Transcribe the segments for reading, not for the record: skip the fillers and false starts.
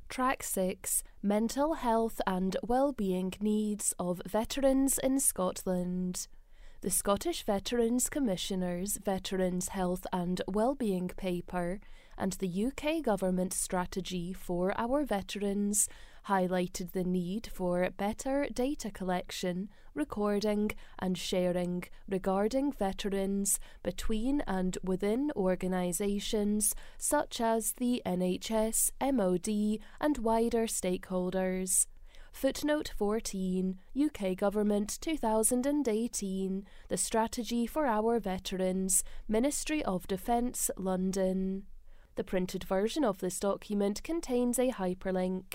Track 6. Mental health and well-being needs of veterans in Scotland. The Scottish Veterans Commissioner's Veterans Health and Wellbeing paper and the UK Government strategy for our veterans highlighted the need for better data collection, recording and sharing regarding veterans between and within organisations such as the NHS, MOD and wider stakeholders. Footnote 14, UK Government 2018, The Strategy for Our Veterans, Ministry of Defence, London. The printed version of this document contains a hyperlink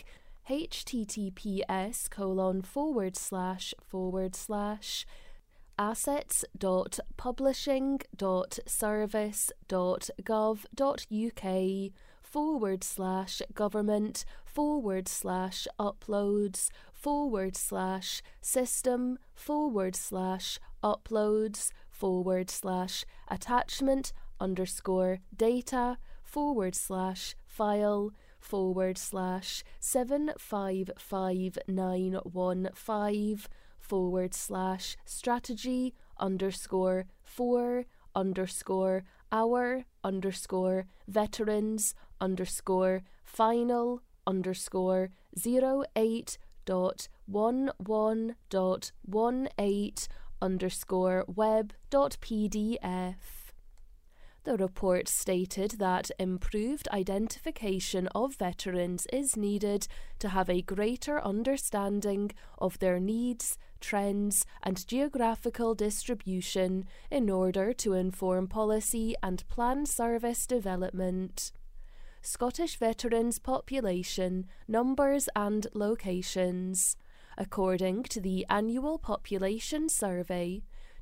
https://final_08.1.18_web.pdf. The report stated that improved identification of veterans is needed to have a greater understanding of their needs, trends, and geographical distribution in order to inform policy and plan service development. Scottish veterans population, numbers and locations. According to the Annual Population Survey,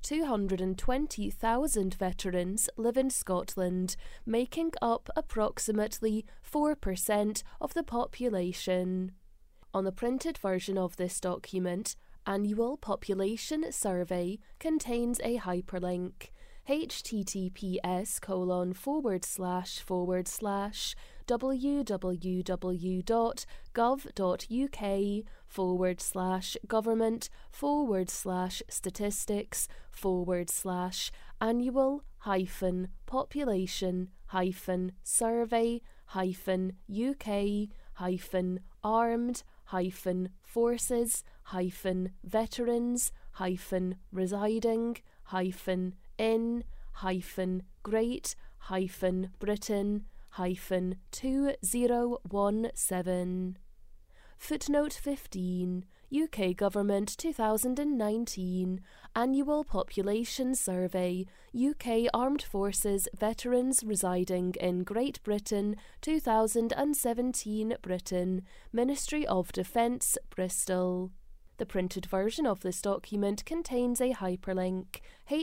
220,000 veterans live in Scotland, making up approximately 4% of the population. On the printed version of this document, Annual Population Survey contains a hyperlink https://www.gov.uk/Great-Britain-Forces-Veterans-2017. Footnote 15, UK Government 2019, Annual Population Survey, UK Armed Forces Veterans residing in Great Britain 2017 Britain, Ministry of Defence, Bristol. The printed version of this document contains a hyperlink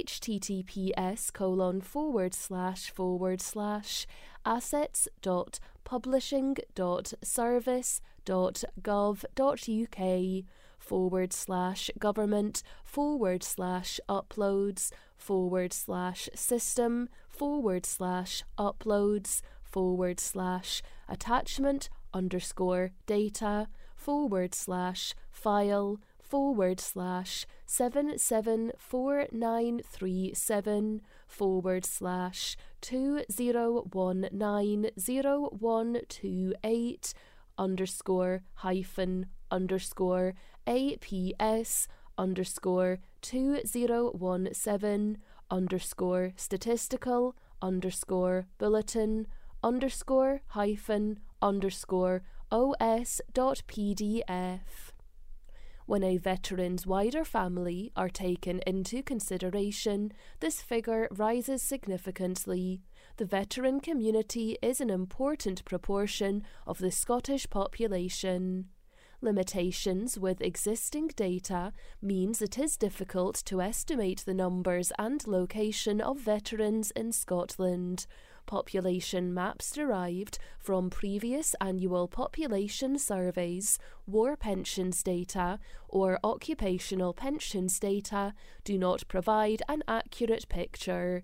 APS_statistical_statistical_statistical_statistical_os.pdf. When a veteran's wider family are taken into consideration, this figure rises significantly. The veteran community is an important proportion of the Scottish population. Limitations with existing data means it is difficult to estimate the numbers and location of veterans in Scotland. Population maps derived from previous annual population surveys, war pensions data, or occupational pensions data do not provide an accurate picture.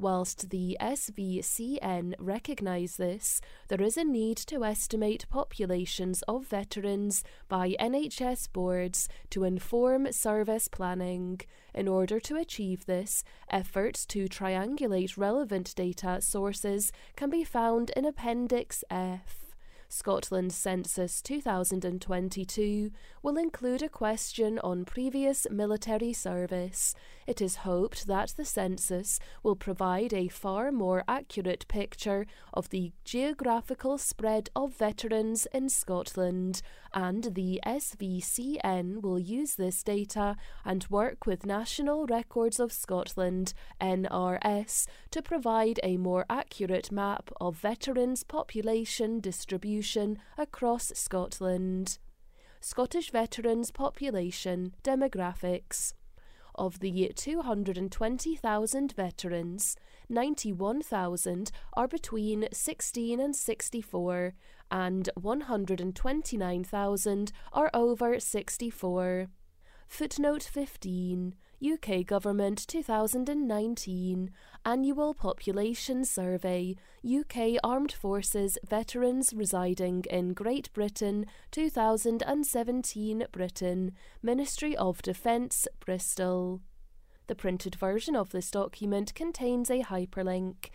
Whilst the SVCN recognise this, there is a need to estimate populations of veterans by NHS boards to inform service planning. In order to achieve this, efforts to triangulate relevant data sources can be found in Appendix F. Scotland's Census 2022 will include a question on previous military service. It is hoped that the census will provide a far more accurate picture of the geographical spread of veterans in Scotland, and the SVCN will use this data and work with National Records of Scotland (NRS) to provide a more accurate map of veterans' population distribution across Scotland. Scottish veterans population demographics. Of the 220,000 veterans, 91,000 are between 16 and 64, and 129,000 are over 64. Footnote 15. UK Government 2019 Annual Population Survey, UK Armed Forces Veterans Residing in Great Britain 2017 Britain, Ministry of Defence, Bristol. The printed version of this document contains a hyperlink: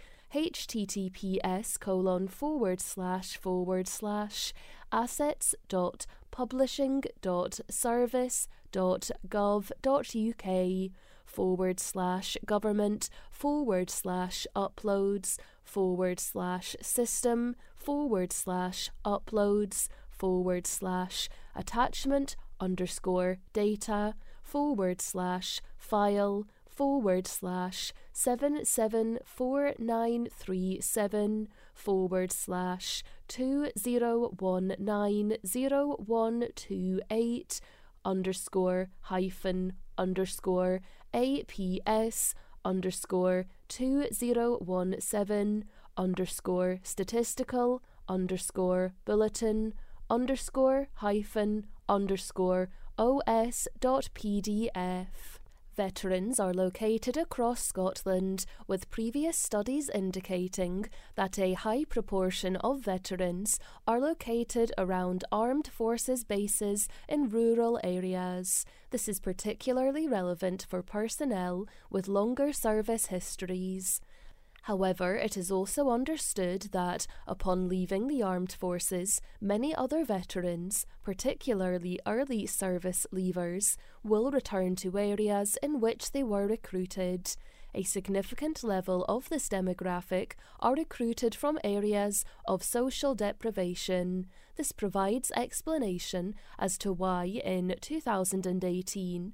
APS_statistical_OS.pdf. Veterans are located across Scotland, with previous studies indicating that a high proportion of veterans are located around armed forces bases in rural areas. This is particularly relevant for personnel with longer service histories. However, it is also understood that, upon leaving the armed forces, many other veterans, particularly early service leavers, will return to areas in which they were recruited. A significant level of this demographic are recruited from areas of social deprivation. This provides explanation as to why in 2018,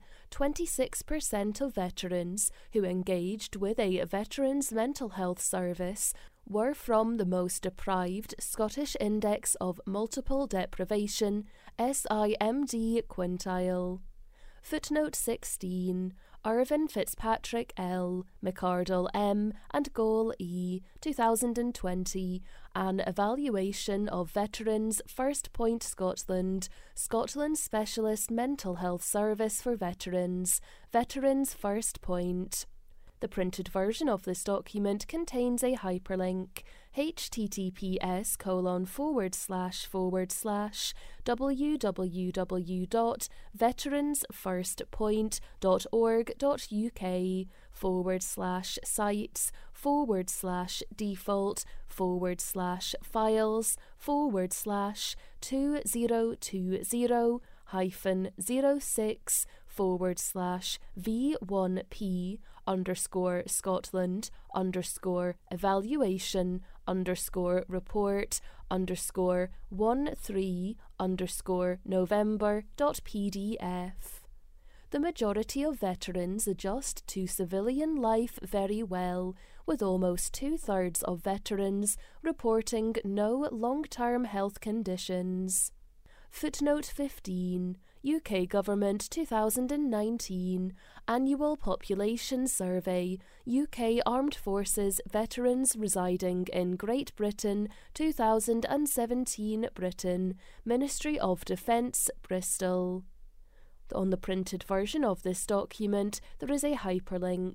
26% of veterans who engaged with a veterans' mental health service were from the most deprived Scottish Index of Multiple Deprivation (SIMD) quintile. Footnote 16. Irvin Fitzpatrick L., McArdle M., and Goal E., 2020, An Evaluation of Veterans First Point Scotland, Scotland's Specialist Mental Health Service for Veterans, Veterans First Point. The printed version of this document contains a hyperlink: https://Scotland_evaluation_Scotland_evaluation_13_November.pdf. The majority of veterans adjust to civilian life very well, with almost 2/3 of veterans reporting no long-term health conditions. Footnote 15. UK Government 2019 Annual Population Survey, UK Armed Forces Veterans Residing in Great Britain 2017 Britain, Ministry of Defence, Bristol. On the printed version of this document, there is a hyperlink: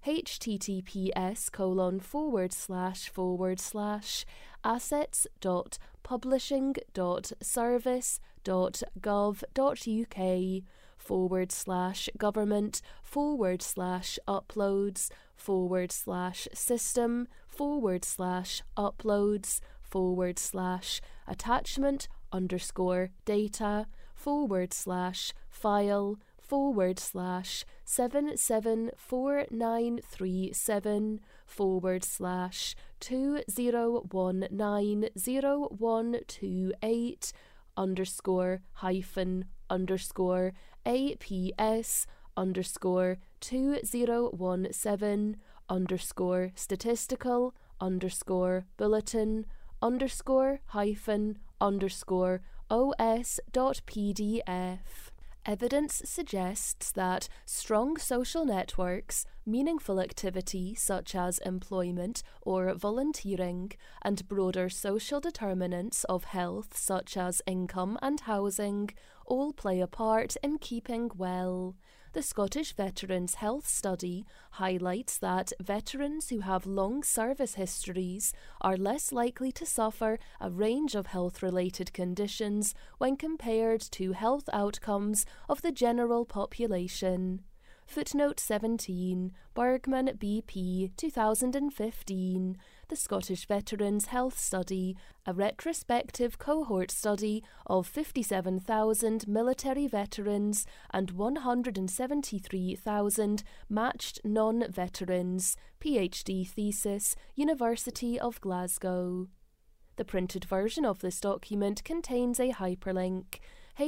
APS_2017/2018 Evidence suggests that strong social networks, meaningful activity such as employment or volunteering, and broader social determinants of health such as income and housing all play a part in keeping well. The Scottish Veterans Health Study highlights that veterans who have long service histories are less likely to suffer a range of health-related conditions when compared to health outcomes of the general population. Footnote 17, Bergman BP 2015, The Scottish Veterans Health Study, a retrospective cohort study of 57,000 military veterans and 173,000 matched non-veterans, PhD thesis, University of Glasgow. The printed version of this document contains a hyperlink,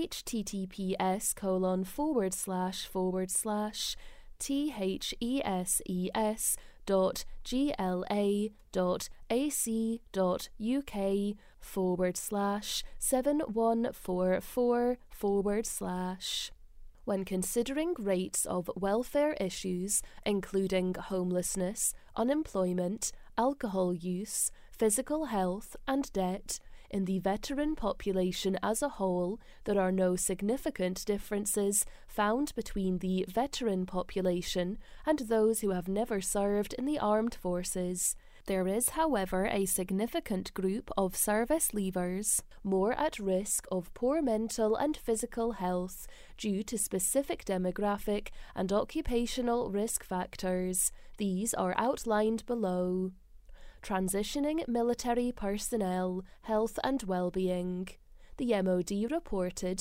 https://thes.gla.ac.uk/7144/. When considering rates of welfare issues, including homelessness, unemployment, alcohol use, physical health, and debt, in the veteran population as a whole, there are no significant differences found between the veteran population and those who have never served in the armed forces. There is, however, a significant group of service leavers more at risk of poor mental and physical health due to specific demographic and occupational risk factors. These are outlined below. Transitioning military personnel, health and well-being. The MOD reported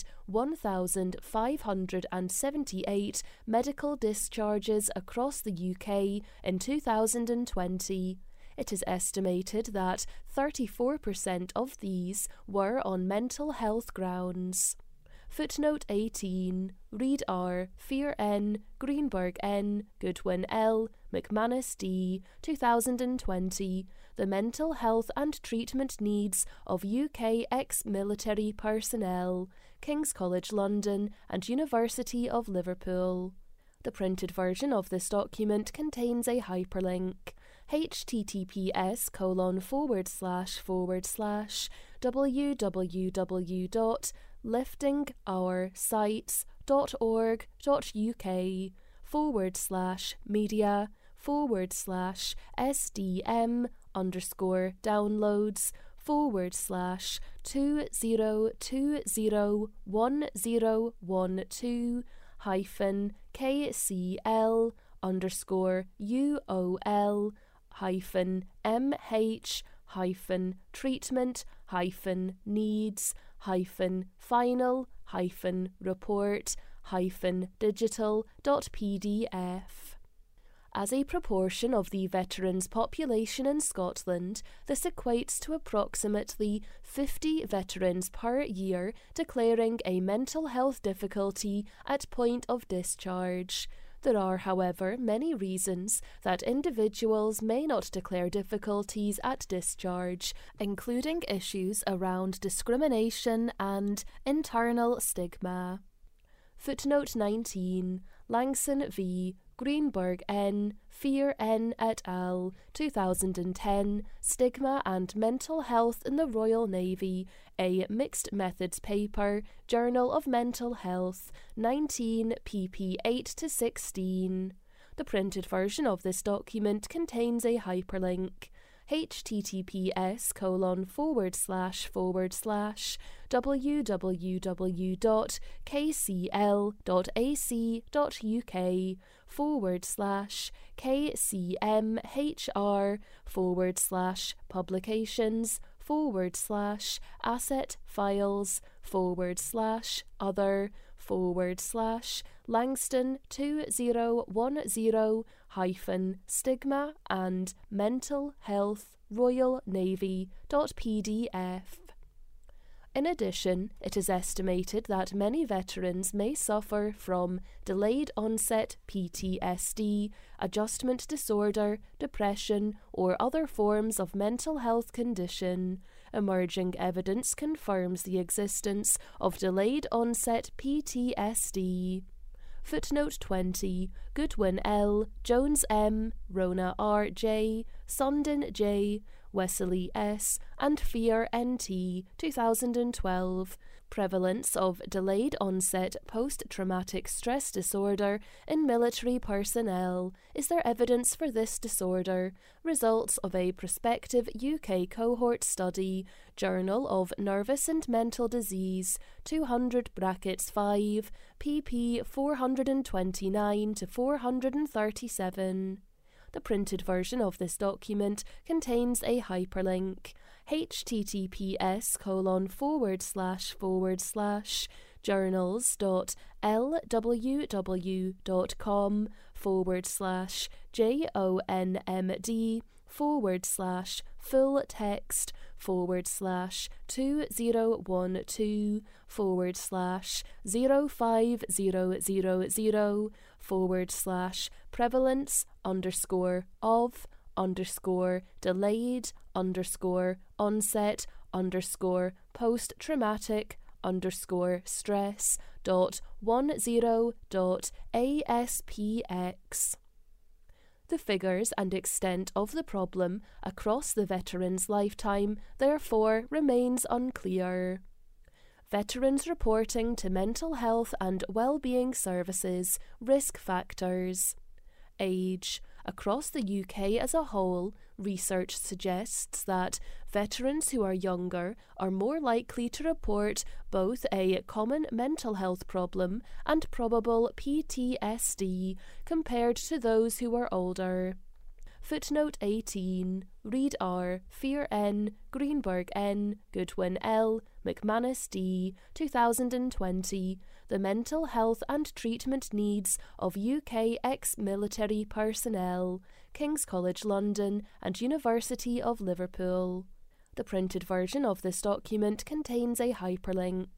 1,578 medical discharges across the UK in 2020. It is estimated that 34% of these were on mental health grounds. Footnote 18, Reid R., Fear N., Greenberg N., Goodwin L., McManus D., 2020, The Mental Health and Treatment Needs of UK Ex-Military Personnel, King's College London and University of Liverpool. The printed version of this document contains a hyperlink, https://www.liftingoursite.org.uk/CL_202100-final-treatment-final-digital.pdf. As a proportion of the veterans' population in Scotland, this equates to approximately 50 veterans per year declaring a mental health difficulty at point of discharge. There are, however, many reasons that individuals may not declare difficulties at discharge, including issues around discrimination and internal stigma. Footnote 19, Langson v. Greenberg N., Fear N. et al., 2010, Stigma and Mental Health in the Royal Navy, a Mixed Methods paper, Journal of Mental Health, 19 pp. 8-16. The printed version of this document contains a hyperlink: https://www.kcl.ac.uk/publications/asset files/other/Langston 2010-stigma and mental health Royal Navy.pdf. In addition, it is estimated that many veterans may suffer from delayed onset PTSD, adjustment disorder, depression, or other forms of mental health condition. Emerging evidence confirms the existence of delayed onset PTSD. Footnote 20. Goodwin L., Jones M., Rona R. J., Sundin J., Wesley S., and Fear N.T. 2012. Prevalence of delayed onset post-traumatic stress disorder in military personnel. Is there evidence for this disorder? Results of a prospective UK cohort study. Journal of Nervous and Mental Disease, 200-5, pp 429 to 437. The printed version of this document contains a hyperlink: https://www.ldw.com/JONS/full-text/05000//prevalence_of_delayed_onset_score_onset_stress.10.aspx. The figures and extent of the problem across the veteran's lifetime, therefore, remains unclear. Veterans reporting to mental health and well-being services. Risk factors. Age. Across the UK as a whole, research suggests that veterans who are younger are more likely to report both a common mental health problem and probable PTSD compared to those who are older. Footnote 18. Reed R., Fear N., Greenberg N., Goodwin L., McManus D., 2020. The Mental Health and Treatment Needs of UK Ex-Military Personnel, King's College London and University of Liverpool. The printed version of this document contains a hyperlink: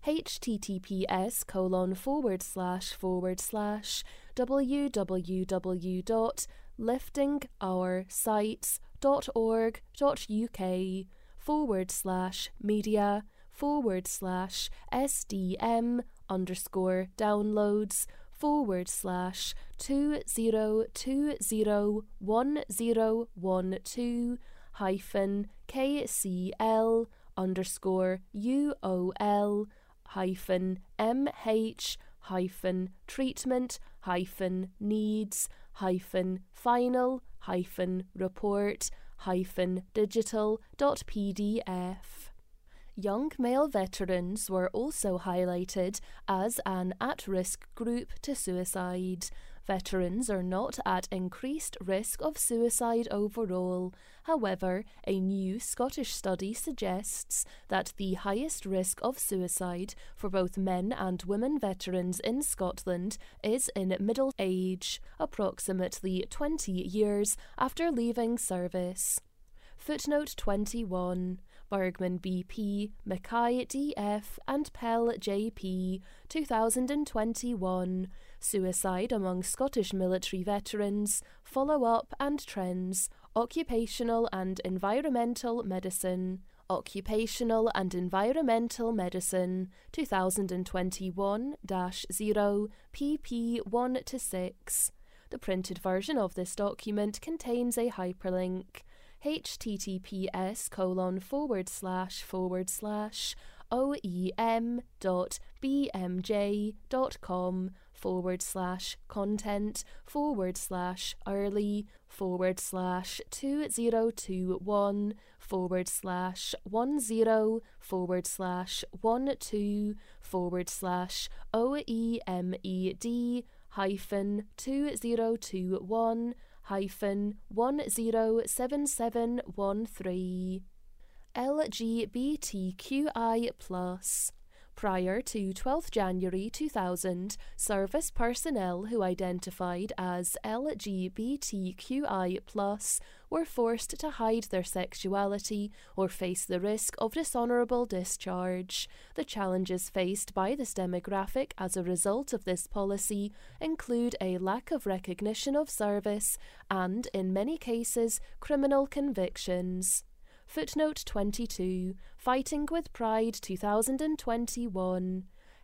https://www.liftingoursite.org.uk/treatment-final-report-final-digital.pdf. Young male veterans were also highlighted as an at-risk group to suicide. Veterans are not at increased risk of suicide overall. However, a new Scottish study suggests that the highest risk of suicide for both men and women veterans in Scotland is in middle age, approximately 20 years after leaving service. Footnote 21. Bergman BP, Mackay DF and Pell JP, 2021. Suicide among Scottish military veterans, follow-up and trends, Occupational and Environmental Medicine. Occupational and Environmental Medicine, 2021-0, pp 1-6. The printed version of this document contains a hyperlink: https:// OEMD-BMJ.com/content//2021-207713. LGBTQI+. Prior to 12th January 2000, service personnel who identified as LGBTQI+ were forced to hide their sexuality or face the risk of dishonourable discharge. The challenges faced by this demographic as a result of this policy include a lack of recognition of service and, in many cases, criminal convictions. Footnote 22, Fighting with Pride 2021,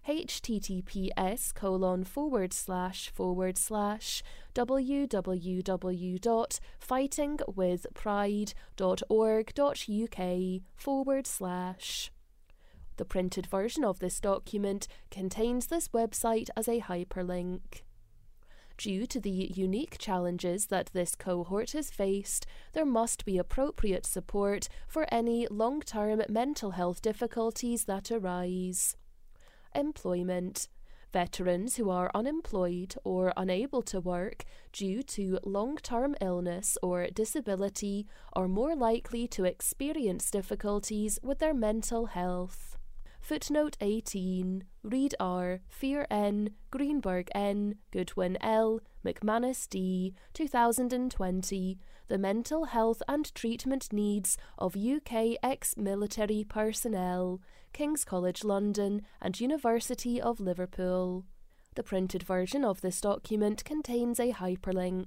https://www.fightingwithpride.org.uk/. The printed version of this document contains this website as a hyperlink. Due to the unique challenges that this cohort has faced, there must be appropriate support for any long-term mental health difficulties that arise. Employment. Veterans who are unemployed or unable to work due to long-term illness or disability are more likely to experience difficulties with their mental health. Footnote 18, Reed R., Fear N., Greenberg N., Goodwin L., McManus D., 2020, The Mental Health and Treatment Needs of UK Ex-Military Personnel, King's College London and University of Liverpool. The printed version of this document contains a hyperlink,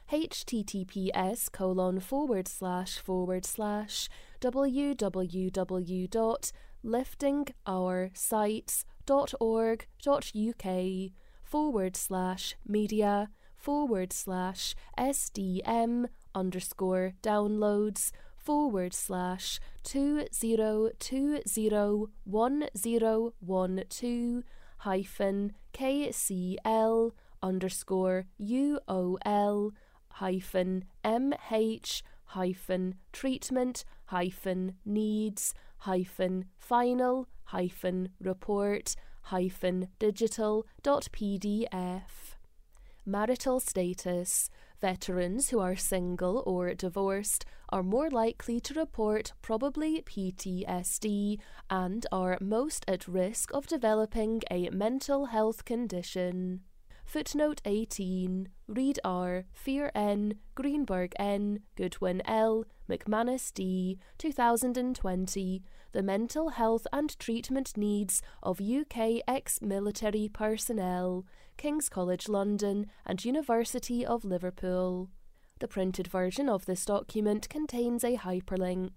https://www.liftingoursite.org.uk/treatment-final-report-final-digital.pdf. Marital status. Veterans who are single or divorced are more likely to report probably PTSD and are most at risk of developing a mental health condition. Footnote 18, Reed R., Fear N., Greenberg N., Goodwin L., McManus D., 2020, The Mental Health and Treatment Needs of UK Ex-Military Personnel, King's College London and University of Liverpool. The printed version of this document contains a hyperlink,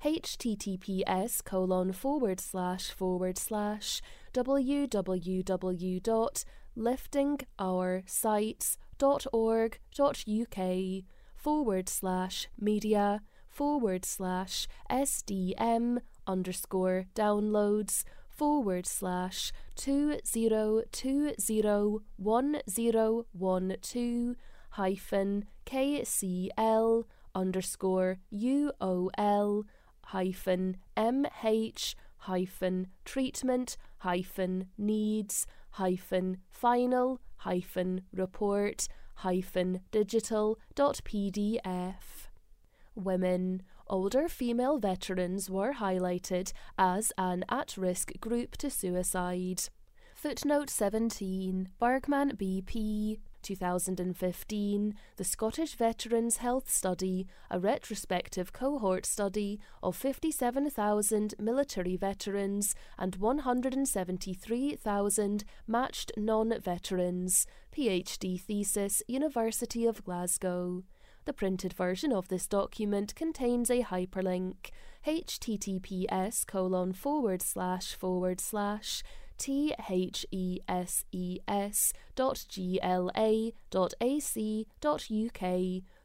https://www.liftingoursite.org.uk/treatment-final-report-final-digital.pdf. Women. Older female veterans were highlighted as an at-risk group to suicide. Footnote 17, Bergman BP, 2015, The Scottish Veterans Health Study, a retrospective cohort study of 57,000 military veterans and 173,000 matched non-veterans, PhD thesis, University of Glasgow. The printed version of this document contains a hyperlink,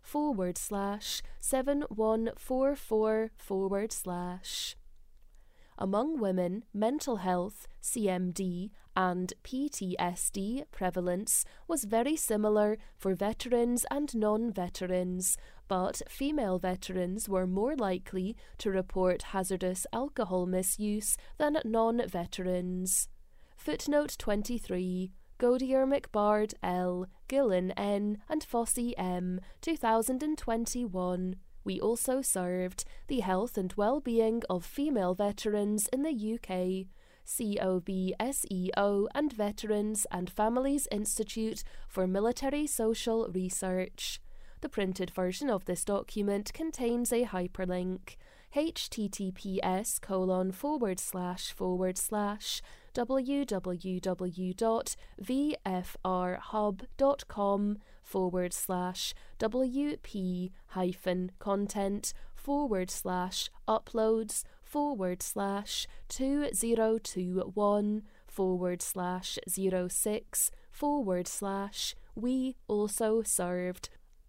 https://theses.gla.ac.uk/7144/. Among women, mental health, CMD, and PTSD prevalence was very similar for veterans and non-veterans, but female veterans were more likely to report hazardous alcohol misuse than non-veterans. Footnote 23. Godier, McBard L., Gillen N., and Fossey M., 2021. We also served the health and well-being of female veterans in the UK. COBSEO and Veterans and Families Institute for Military Social Research. The printed version of this document contains a hyperlink. https://wp-hub.com/wp-content//uploads/2021//06/we also served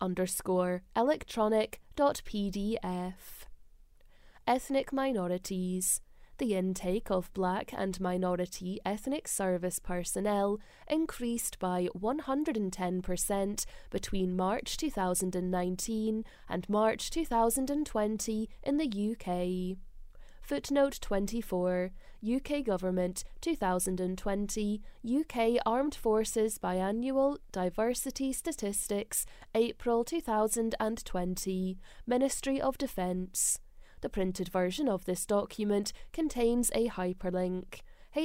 _electronic.pdf. Ethnic minorities. The intake of black and minority ethnic service personnel increased by 110% between March 2019 and March 2020 in the UK. Footnote 24. UK Government 2020 UK Armed Forces Biannual Diversity Statistics April 2020 Ministry of Defence. The printed version of this document contains a hyperlink.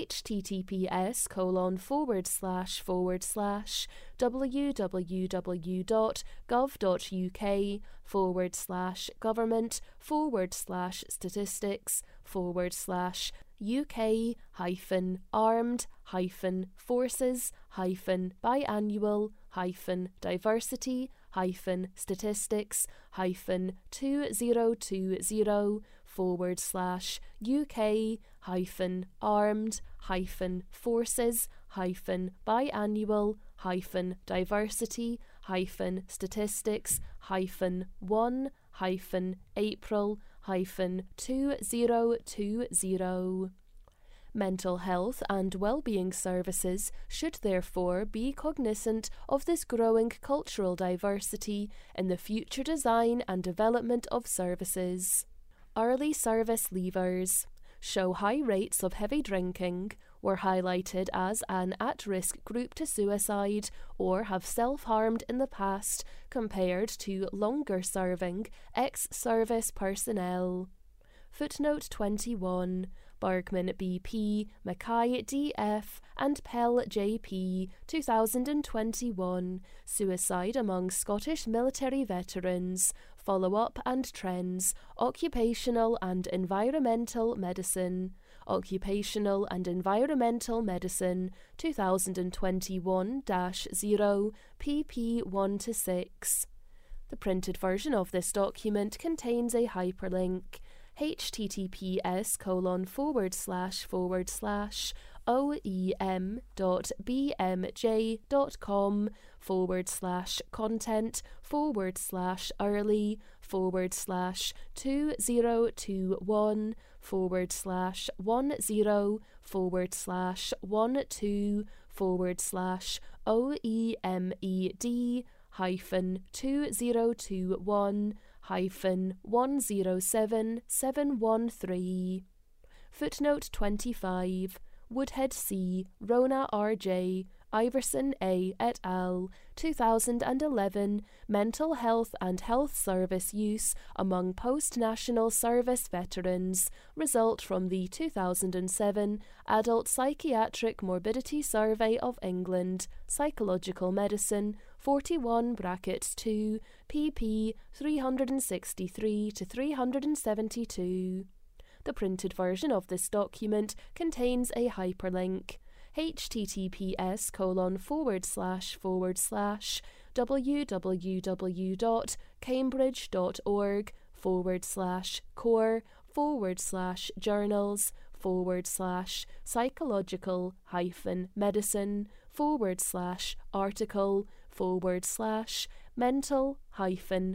https://biannual-biversity-biannual-statistics-1-April-2020. Mental health and well-being services should therefore be cognizant of this growing cultural diversity in the future design and development of services. Early service leavers show high rates of heavy drinking, were highlighted as an at-risk group to suicide, or have self-harmed in the past compared to longer-serving ex-service personnel. Footnote 21. Bergman BP, Mackay DF, and Pell JP, 2021. Suicide among Scottish military veterans. Follow-up and trends. Occupational and environmental medicine. Occupational and Environmental Medicine, 2021-0, pp. 1-6. The printed version of this document contains a hyperlink. https://oem.bmj.com/content/2021-2007-713. Footnote 25. Woodhead C., Rona R.J., Iverson A. et al., 2011, Mental Health and Health Service Use Among Post-National Service Veterans, result from the 2007 Adult Psychiatric Morbidity Survey of England, Psychological Medicine, 41(2), pp. 363-372. The printed version of this document contains a hyperlink.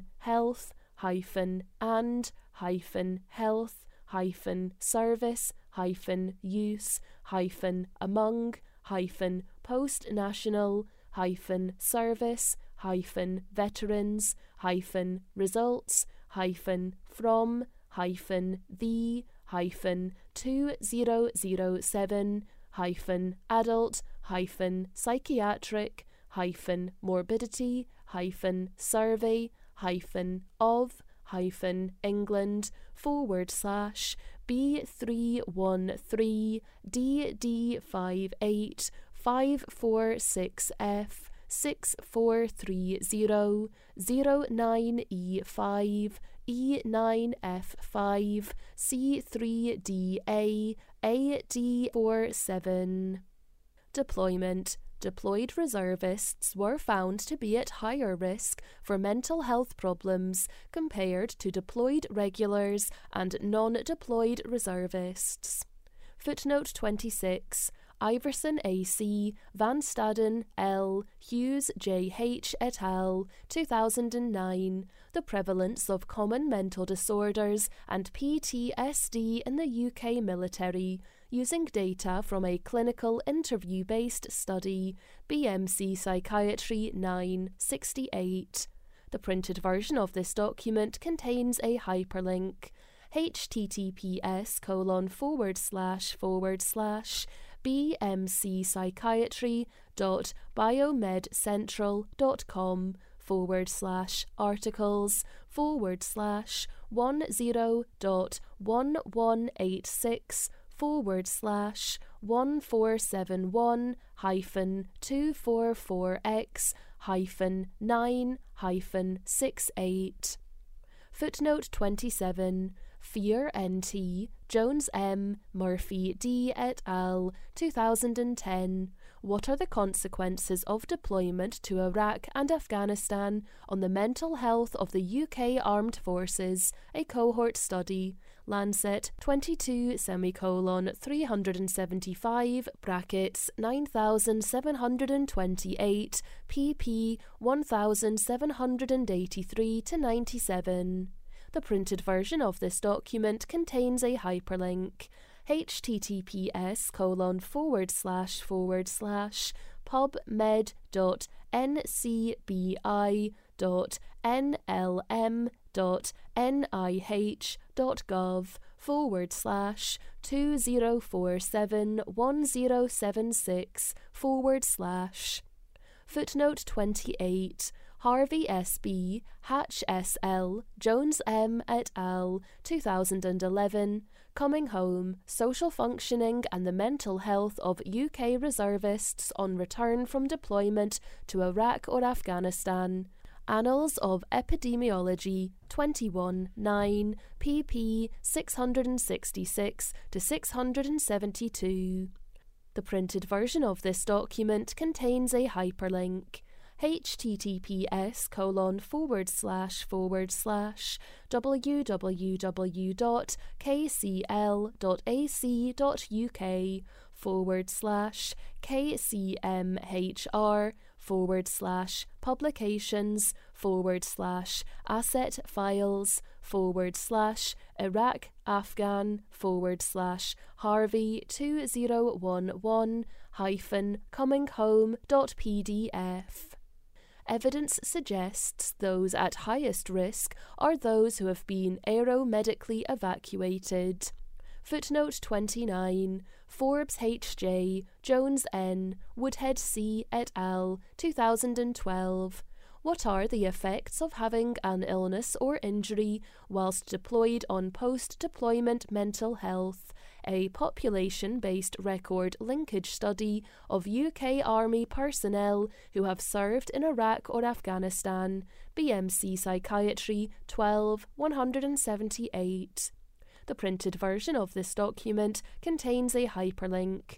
https://core/psychological-medicine/mental-health-and-service use among post-national service veterans results from the 2007 adult psychiatric morbidity survey of England /B313 DD58 546F 6430 09E5 E9F5 C3DA AD47. Deployment. Deployed reservists were found to be at higher risk for mental health problems compared to deployed regulars and non-deployed reservists. Footnote 26. Iverson A.C., Van Staden L., Hughes J.H. et al., 2009, The Prevalence of Common Mental Disorders and PTSD in the UK Military, using data from a clinical interview-based study, BMC Psychiatry 968. The printed version of this document contains a hyperlink, bmcpsychiatry.bio-med-central.com/articles/10986//14186-9-68. Footnote 27. Fear N.T., Jones M., Murphy D. et al., 2010. What are the consequences of deployment to Iraq and Afghanistan on the mental health of the UK Armed Forces? A cohort study. Lancet 22:375 (9728) pp 1783-97. The printed version of this document contains a hyperlink, https://pubmed.ncbi.nih.gov//20471076/. Footnote 28. Harvey S.B., Hatch S.L., Jones M. et al., 2011, Coming Home, Social Functioning and the Mental Health of UK Reservists on Return from Deployment to Iraq or Afghanistan. Annals of Epidemiology, 21-9, pp. 666-672. The printed version of this document contains a hyperlink, https://www.kcl.ac.uk/publications/asset files/Iraq Afghan /Harvey 2011-coming home.pdf. Evidence suggests those at highest risk are those who have been aeromedically evacuated. Footnote 29. Forbes H.J., Jones N., Woodhead C. et al., 2012. What are the effects of having an illness or injury whilst deployed on post-deployment mental health? A population-based record linkage study of UK Army personnel who have served in Iraq or Afghanistan. BMC Psychiatry 12-178. The printed version of this document contains a hyperlink,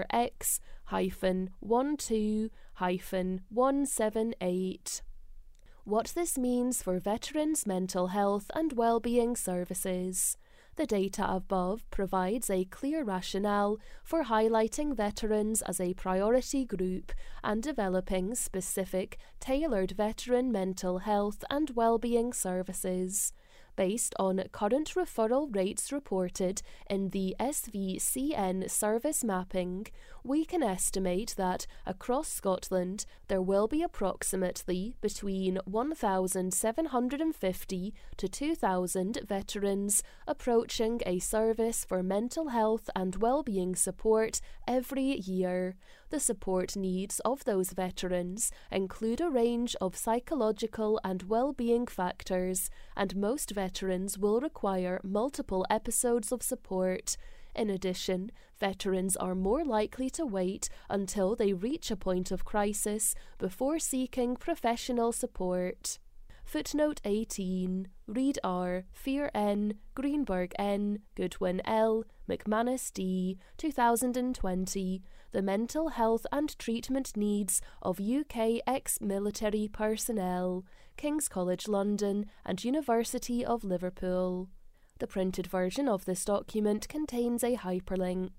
bmcpsychiatry.bio-med-central.com/articles/10.1186/244X-12-178. what this means for veterans' mental health and well-being services. The data above provides a clear rationale for highlighting veterans as a priority group and developing specific, tailored veteran mental health and well-being services. Based on current referral rates reported in the SVCN service mapping, we can estimate that across Scotland there will be approximately between 1,750 to 2,000 veterans approaching a service for mental health and well-being support every year. The support needs of those veterans include a range of psychological and well-being factors, and most veterans will require multiple episodes of support. In addition, veterans are more likely to wait until they reach a point of crisis before seeking professional support. Footnote 18. Reid R., Fear N., Greenberg N., Goodwin L., McManus D., 2020. The mental health and treatment needs of UK ex-military personnel. King's College London and University of Liverpool. The printed version of this document contains a hyperlink.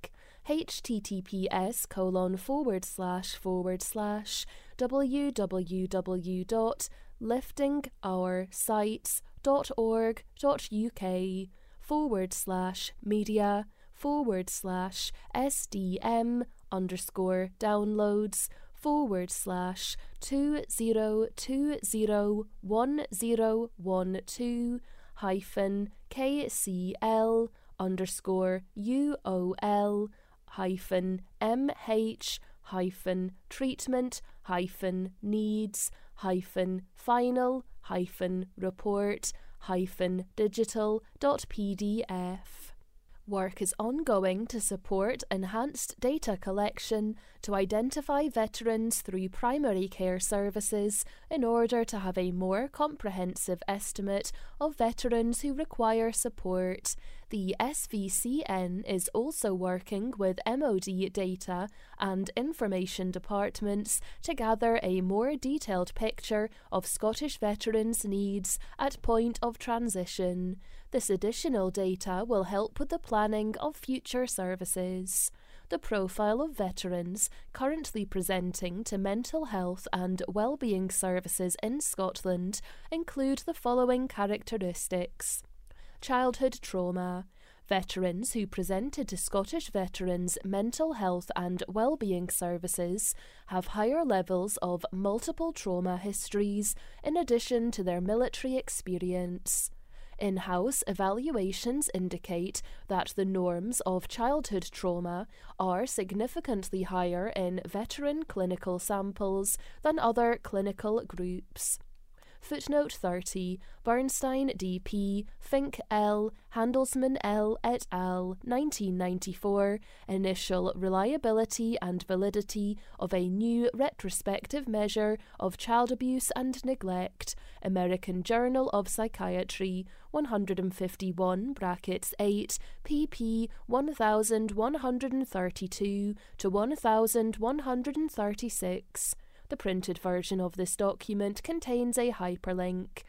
https://treatment-final-report-digital.pdf. Work is ongoing to support enhanced data collection to identify veterans through primary care services in order to have a more comprehensive estimate of veterans who require support. The SVCN is also working with MOD data and information departments to gather a more detailed picture of Scottish veterans' needs at point of transition. This additional data will help with the planning of future services. The profile of veterans currently presenting to mental health and well-being services in Scotland include the following characteristics. Childhood trauma. Veterans who presented to Scottish Veterans' mental health and well-being services have higher levels of multiple trauma histories in addition to their military experience. In-house evaluations indicate that the norms of childhood trauma are significantly higher in veteran clinical samples than other clinical groups. Footnote 30. Bernstein D.P., Fink L., Handelsman L. et al., 1994, Initial Reliability and Validity of a New Retrospective Measure of Child Abuse and Neglect, American Journal of Psychiatry, 151 (8), pp. 1132 to 1136. The printed version of this document contains a hyperlink.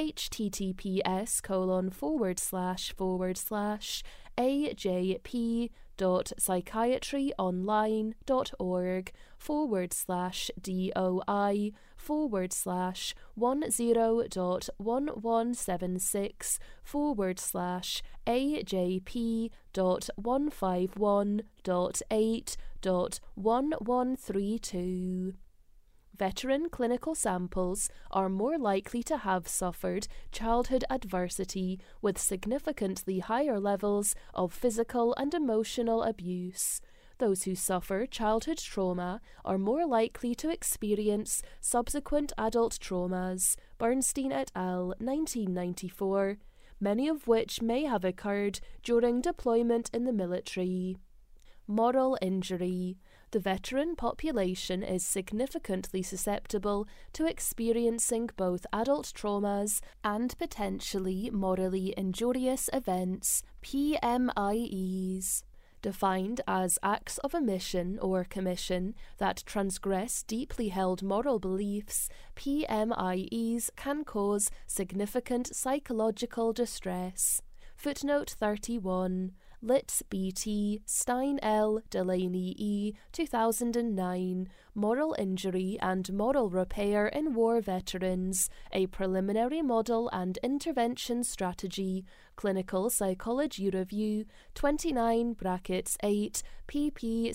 https://doi.org/DOI/10.176//AJP.1516//176/10.1132. Veteran clinical samples are more likely to have suffered childhood adversity with significantly higher levels of physical and emotional abuse. Those who suffer childhood trauma are more likely to experience subsequent adult traumas, Bernstein et al., 1994, many of which may have occurred during deployment in the military. Moral injury. The veteran population is significantly susceptible to experiencing both adult traumas and potentially morally injurious events, PMIEs. defined as acts of omission or commission that transgress deeply held moral beliefs, PMIEs can cause significant psychological distress. Footnote 31. Litz B.T. Stein L. Delaney E. 2009. Moral Injury and Moral Repair in War Veterans, a Preliminary Model and Intervention Strategy, Clinical Psychology Review, 29-8, pp.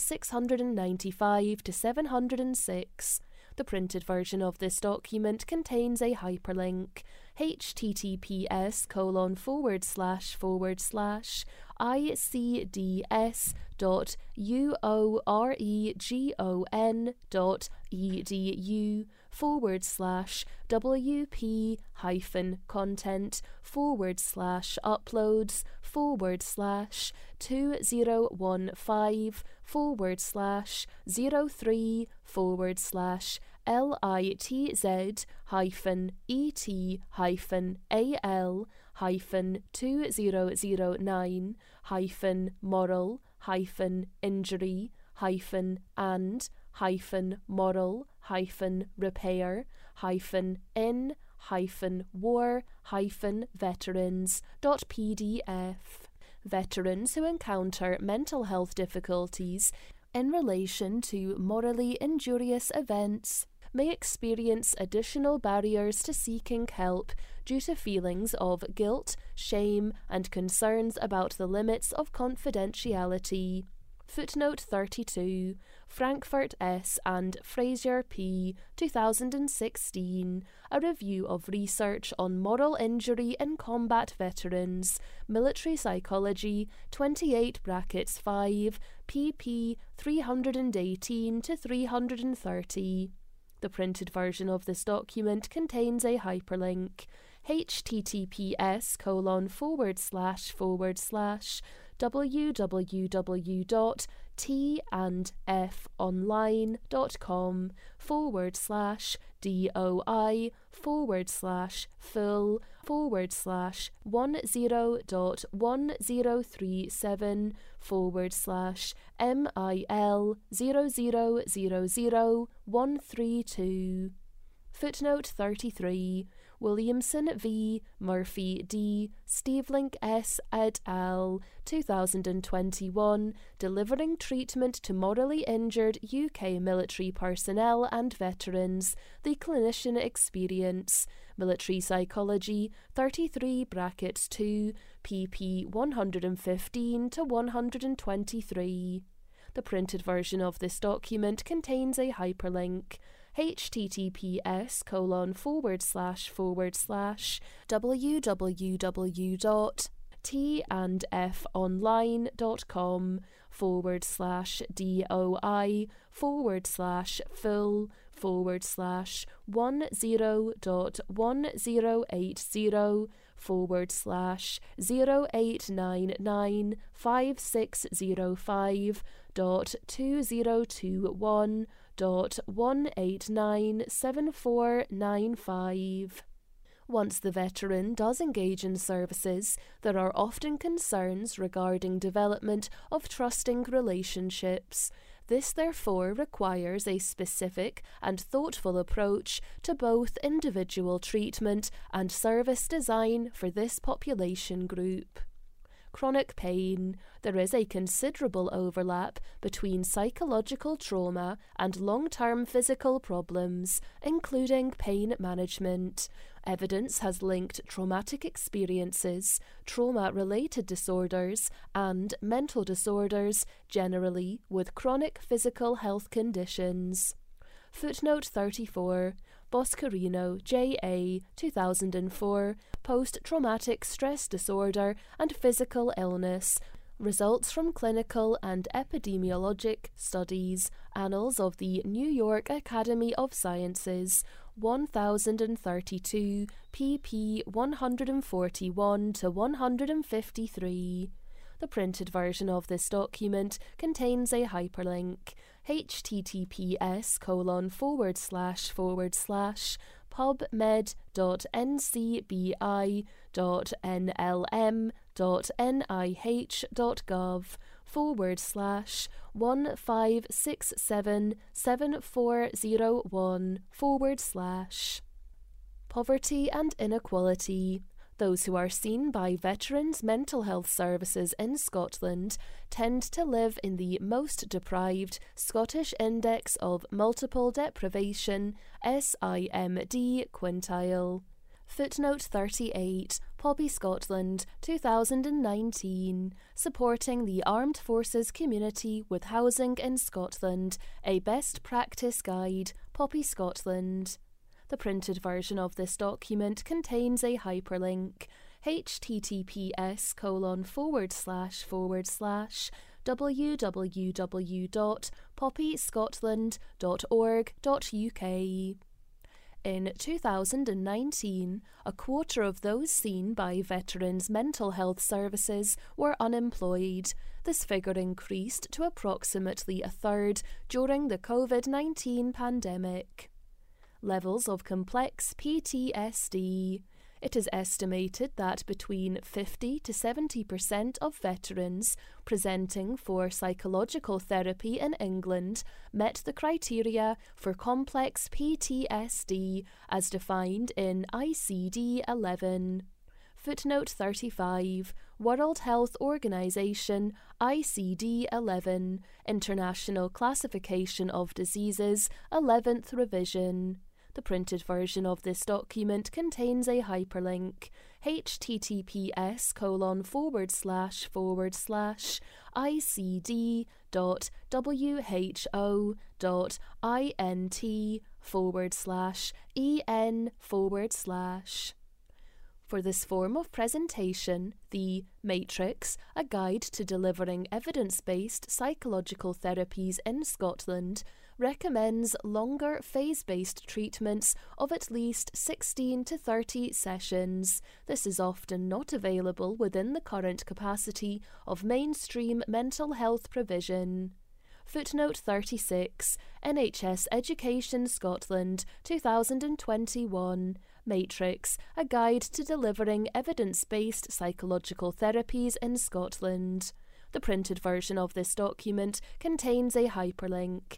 695-706. The printed version of this document contains a hyperlink, https://war-in-war-veterans.pdf. Veterans who encounter mental health difficulties in relation to morally injurious events may experience additional barriers to seeking help due to feelings of guilt, shame, and concerns about the limits of confidentiality. Footnote 32. Frankfurt S. and Fraser P. 2016. A review of research on moral injury in combat veterans. Military Psychology, 28-5, pp. 318-330. The printed version of this document contains a hyperlink, https://doi.TANF-online.com/DOI/1037//10000132. Footnote 33. Williamson v. Murphy D. Stevelink S. et al. 2021. Delivering treatment to morally injured UK military personnel and veterans. The clinician experience. Military Psychology, 33-2, pp. 115-123. The printed version of this document contains a hyperlink, https://doi.1080-40/0899560502021.1897495. Once the veteran does engage in services, there are often concerns regarding development of trusting relationships. This therefore requires a specific and thoughtful approach to both individual treatment and service design for this population group. Chronic pain. There is a considerable overlap between psychological trauma and long-term physical problems, including pain management. Evidence has linked traumatic experiences, trauma-related disorders, and mental disorders generally with chronic physical health conditions. Footnote 34. Boscarino, J.A., 2004, Post-Traumatic Stress Disorder and Physical Illness, Results from Clinical and Epidemiologic Studies, Annals of the New York Academy of Sciences, 1032, pp. 141-153. The printed version of this document contains a hyperlink, https://pubmed.ncbi.nlm.nih.gov 1-1567-7401 Poverty and inequality. Those who are seen by Veterans Mental Health Services in Scotland tend to live in the most deprived Scottish Index of Multiple Deprivation (SIMD) quintile. Footnote 38, Poppy Scotland, 2019, Supporting the Armed Forces Community with Housing in Scotland, a Best Practice Guide, Poppy Scotland. The printed version of this document contains a hyperlink, https://www.poppyscotland.org.uk. In 2019, a quarter of those seen by Veterans Mental Health Services were unemployed. This figure increased to approximately a third during the COVID-19 pandemic. Levels of complex PTSD. It is estimated that between 50 to 70% of veterans presenting for psychological therapy in England met the criteria for complex PTSD as defined in ICD-11. Footnote 35, World Health Organization, ICD-11, International Classification of Diseases, 11th Revision. The printed version of this document contains a hyperlink, https://icd.who.int/en/. For this form of presentation, the Matrix, a guide to delivering evidence-based psychological therapies in Scotland, recommends longer phase-based treatments of at least 16 to 30 sessions. This is often not available within the current capacity of mainstream mental health provision. Footnote 36, NHS Education Scotland, 2021, Matrix, a guide to delivering evidence-based psychological therapies in Scotland. The printed version of this document contains a hyperlink,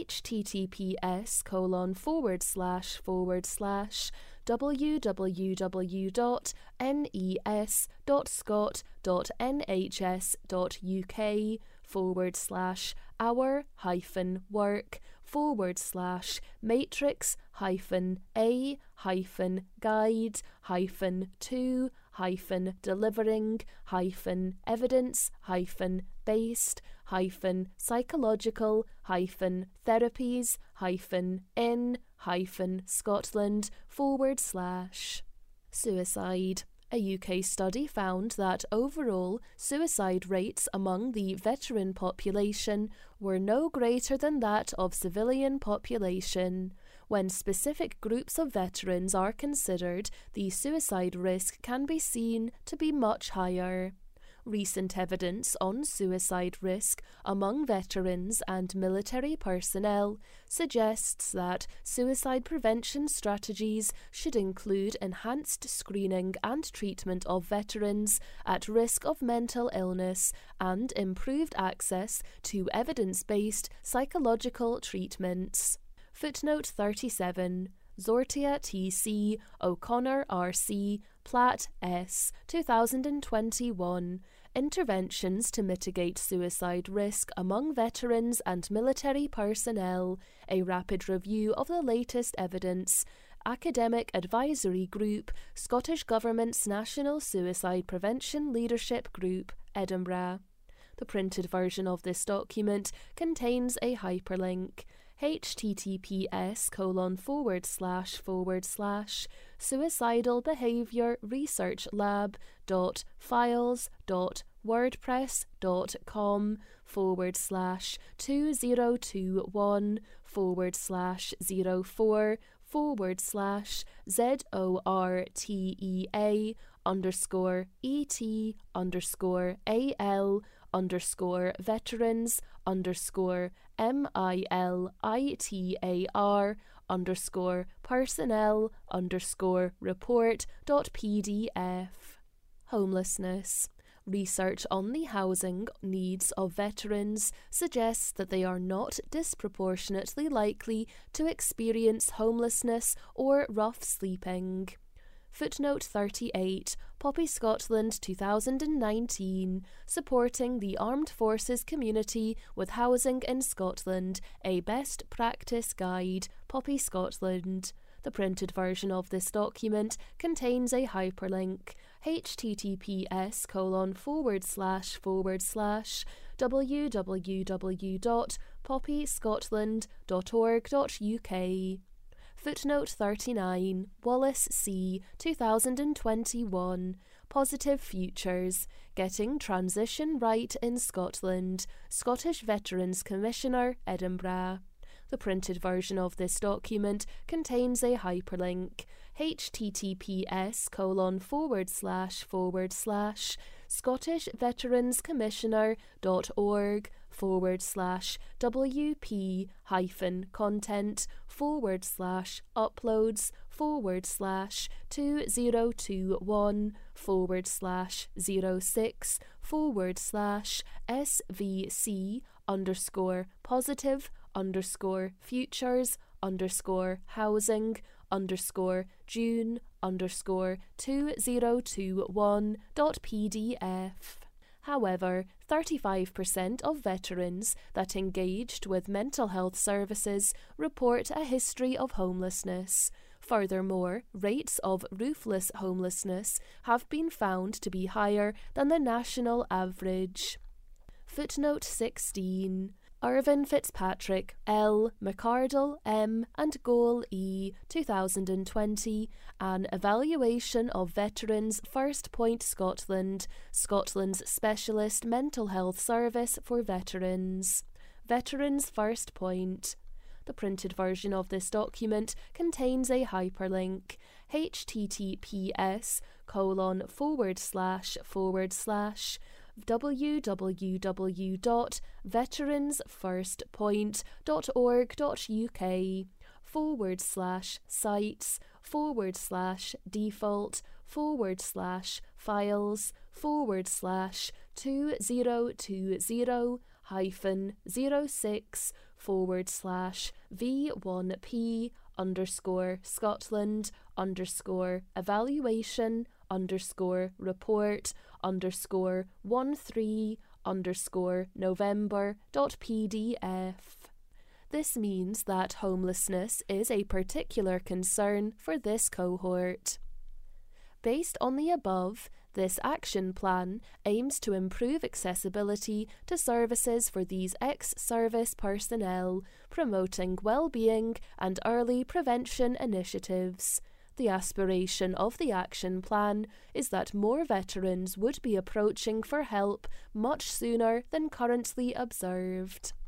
https://www.nes.scot.nhs.uk/our-evidence-based-evidence-based-psychological-therapy-in-Scotland/. Suicide. A UK study found that overall suicide rates among the veteran population were no greater than that of civilian population. When specific groups of veterans are considered, the suicide risk can be seen to be much higher. Recent evidence on suicide risk among veterans and military personnel suggests that suicide prevention strategies should include enhanced screening and treatment of veterans at risk of mental illness and improved access to evidence-based psychological treatments. Footnote 37. Zortia T.C., O'Connor R.C., Platt S., 2021, Interventions to Mitigate Suicide Risk Among Veterans and Military Personnel, a rapid review of the latest evidence, Academic Advisory Group, Scottish Government's National Suicide Prevention Leadership Group, Edinburgh. The printed version of this document contains a hyperlink, https://zortiatar_personnel_report.pdf. Homelessness. Research on the housing needs of veterans suggests that they are not disproportionately likely to experience homelessness or rough sleeping. Footnote 38, Poppy Scotland 2019, Supporting the Armed Forces Community with Housing in Scotland, a Best Practice Guide, Poppy Scotland. The printed version of this document contains a hyperlink, https://www.poppyscotland.org.uk. Footnote 39, Wallace C. 2021, Positive Futures, Getting Transition Right in Scotland, Scottish Veterans Commissioner, Edinburgh. The printed version of this document contains a hyperlink, https://June_2021.pdf. However, 35% of veterans that engaged with mental health services report a history of homelessness. Furthermore, rates of roofless homelessness have been found to be higher than the national average. Footnote 16. Irvin Fitzpatrick, L. McArdle, M. and Goal, E. 2020, An Evaluation of Veterans First Point Scotland, Scotland's specialist mental health service for veterans. Veterans First Point. The printed version of this document contains a hyperlink, https://V1P_Scotland_evaluation_report_13_November.pdf. This means that homelessness is a particular concern for this cohort. Based on the above, this action plan aims to improve accessibility to services for these ex-service personnel, promoting well-being and early prevention initiatives. The aspiration of the action plan is that more veterans would be approaching for help much sooner than currently observed.